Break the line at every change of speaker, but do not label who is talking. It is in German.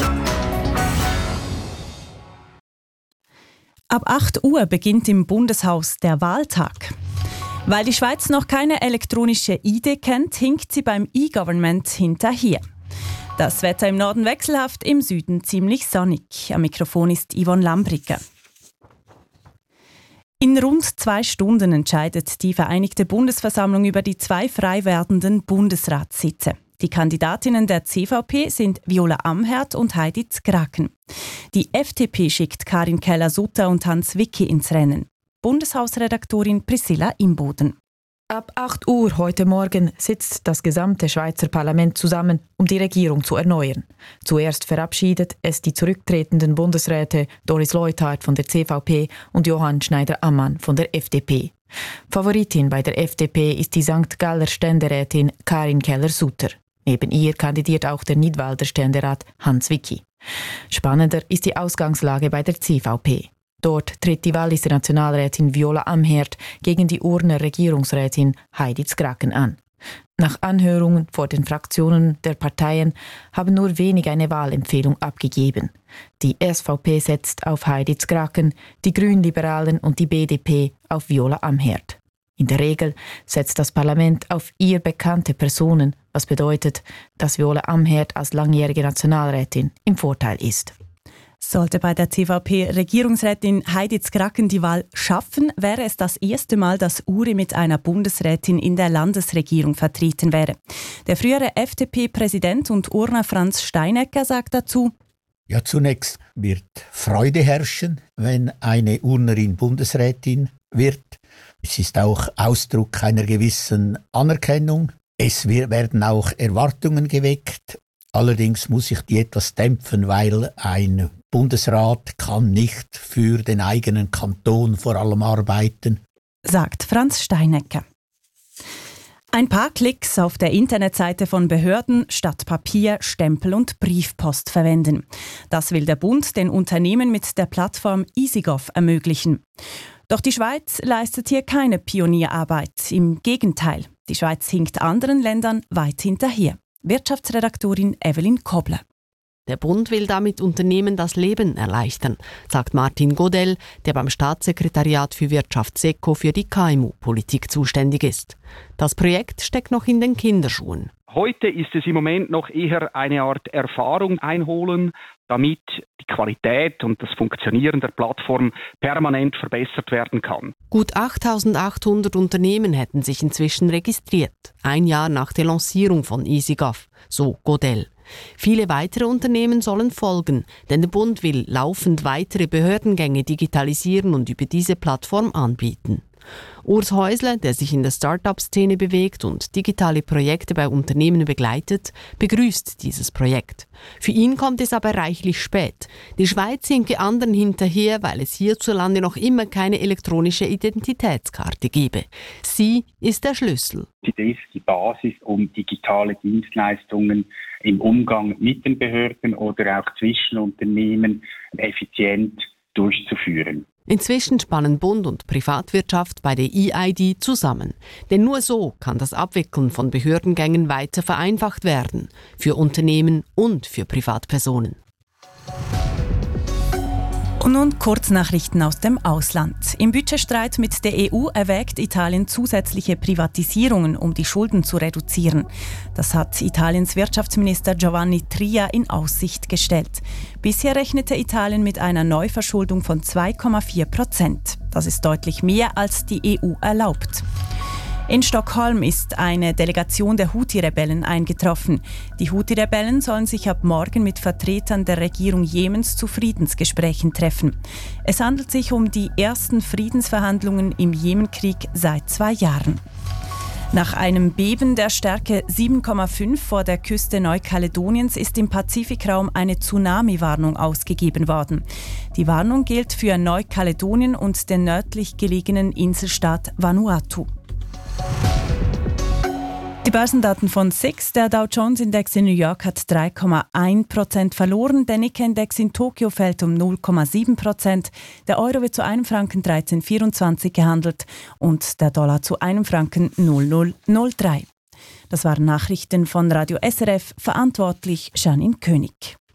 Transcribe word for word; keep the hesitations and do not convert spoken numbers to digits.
Ab acht Uhr beginnt im Bundeshaus der Wahltag. Weil die Schweiz noch keine elektronische I D kennt, hinkt sie beim E-Government hinterher. Das Wetter im Norden wechselhaft, im Süden ziemlich sonnig. Am Mikrofon ist Yvonne Lambricke. In rund zwei Stunden entscheidet die Vereinigte Bundesversammlung über die zwei frei werdenden Bundesratssitze. Die Kandidatinnen der C V P sind Viola Amherd und Heidi Zgraken. Die F D P schickt Karin Keller-Sutter und Hans Wicki ins Rennen. Bundeshausredaktorin Priscilla Imboden.
Ab acht Uhr heute Morgen sitzt das gesamte Schweizer Parlament zusammen, um die Regierung zu erneuern. Zuerst verabschiedet es die zurücktretenden Bundesräte Doris Leuthard von der C V P und Johann Schneider-Ammann von der F D P. Favoritin bei der F D P ist die Sankt Galler Ständerätin Karin Keller-Sutter. Neben ihr kandidiert auch der Nidwalder Ständerat Hans Wicki. Spannender ist die Ausgangslage bei der C V P. Dort tritt die Walliser Nationalrätin Viola Amherd gegen die Urner Regierungsrätin Heidi Zgraken an. Nach Anhörungen vor den Fraktionen der Parteien haben nur wenig eine Wahlempfehlung abgegeben. Die S V P setzt auf Heidi Zgraken, die Grünliberalen und die B D P auf Viola Amherd. In der Regel setzt das Parlament auf ihr bekannte Personen, was bedeutet, dass Viola Amherd als langjährige Nationalrätin im Vorteil ist.
Sollte bei der C V P-Regierungsrätin Heidi Zgraken die Wahl schaffen, wäre es das erste Mal, dass Uri mit einer Bundesrätin in der Landesregierung vertreten wäre. Der frühere F D P-Präsident und Urner Franz Steinecker sagt dazu:
Ja, zunächst wird Freude herrschen, wenn eine Urnerin Bundesrätin wird. Es ist auch Ausdruck einer gewissen Anerkennung. Es werden auch Erwartungen geweckt. Allerdings muss ich die etwas dämpfen, weil ein Bundesrat kann nicht für den eigenen Kanton vor allem arbeiten,
sagt Franz Steinecker. Ein paar Klicks auf der Internetseite von Behörden statt Papier, Stempel und Briefpost verwenden. Das will der Bund den Unternehmen mit der Plattform EasyGov ermöglichen. Doch die Schweiz leistet hier keine Pionierarbeit. Im Gegenteil, die Schweiz hinkt anderen Ländern weit hinterher. Wirtschaftsredaktorin Evelyn Kobler.
Der Bund will damit Unternehmen das Leben erleichtern, sagt Martin Godel, der beim Staatssekretariat für Wirtschaft SECO für die K M U-Politik zuständig ist. Das Projekt steckt noch in den Kinderschuhen.
Heute ist es im Moment noch eher eine Art Erfahrung einholen, damit die Qualität und das Funktionieren der Plattform permanent verbessert werden kann.
Gut achttausendachthundert Unternehmen hätten sich inzwischen registriert, ein Jahr nach der Lancierung von EasyGov, so Godel. Viele weitere Unternehmen sollen folgen, denn der Bund will laufend weitere Behördengänge digitalisieren und über diese Plattform anbieten. Urs Häusler, der sich in der Start-up-Szene bewegt und digitale Projekte bei Unternehmen begleitet, begrüßt dieses Projekt. Für ihn kommt es aber reichlich spät. Die Schweiz hinke anderen hinterher, weil es hierzulande noch immer keine elektronische Identitätskarte gebe. Sie ist der Schlüssel.
Das ist die Basis, um digitale Dienstleistungen im Umgang mit den Behörden oder auch zwischen Unternehmen effizient durchzuführen.
Inzwischen spannen Bund und Privatwirtschaft bei der E I D zusammen. Denn nur so kann das Abwickeln von Behördengängen weiter vereinfacht werden. Für Unternehmen und für Privatpersonen.
Und nun Kurznachrichten aus dem Ausland. Im Budgetstreit mit der E U erwägt Italien zusätzliche Privatisierungen, um die Schulden zu reduzieren. Das hat Italiens Wirtschaftsminister Giovanni Tria in Aussicht gestellt. Bisher rechnete Italien mit einer Neuverschuldung von zwei Komma vier Prozent. Das ist deutlich mehr, als die E U erlaubt. In Stockholm ist eine Delegation der Houthi-Rebellen eingetroffen. Die Houthi-Rebellen sollen sich ab morgen mit Vertretern der Regierung Jemens zu Friedensgesprächen treffen. Es handelt sich um die ersten Friedensverhandlungen im Jemenkrieg seit zwei Jahren. Nach einem Beben der Stärke sieben Komma fünf vor der Küste Neukaledoniens ist im Pazifikraum eine Tsunami-Warnung ausgegeben worden. Die Warnung gilt für Neukaledonien und den nördlich gelegenen Inselstaat Vanuatu. Die Börsendaten von S I X. Der Dow Jones Index in New York hat drei Komma eins Prozent verloren, der Nikkei-Index in Tokio fällt um null Komma sieben Prozent, der Euro wird zu einem Franken dreizehn Komma vierundzwanzig gehandelt und der Dollar zu einem Franken null Komma null null drei. Das waren Nachrichten von Radio S R F, verantwortlich Janine König.